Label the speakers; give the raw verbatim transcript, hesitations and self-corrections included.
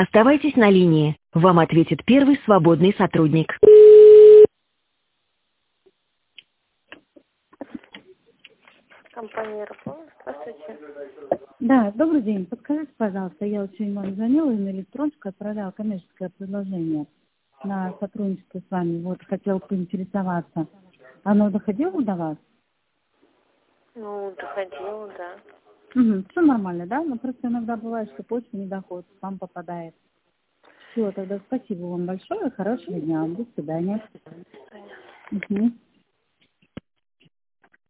Speaker 1: Оставайтесь на линии. Вам ответит первый свободный сотрудник.
Speaker 2: Компания Аэрофлот, здравствуйте.
Speaker 3: Да, добрый день. Подскажите, пожалуйста, я вот сегодня вам звонила и на электронку отправляла коммерческое предложение на сотрудничество с вами. Вот хотела поинтересоваться. Оно доходило до вас?
Speaker 2: Ну, доходило, да.
Speaker 3: Угу, все нормально, да? Но просто иногда бывает, что почта не доходит, вам попадает. Все, тогда спасибо вам большое, хорошего дня, до свидания.
Speaker 2: Понятно.
Speaker 3: Угу.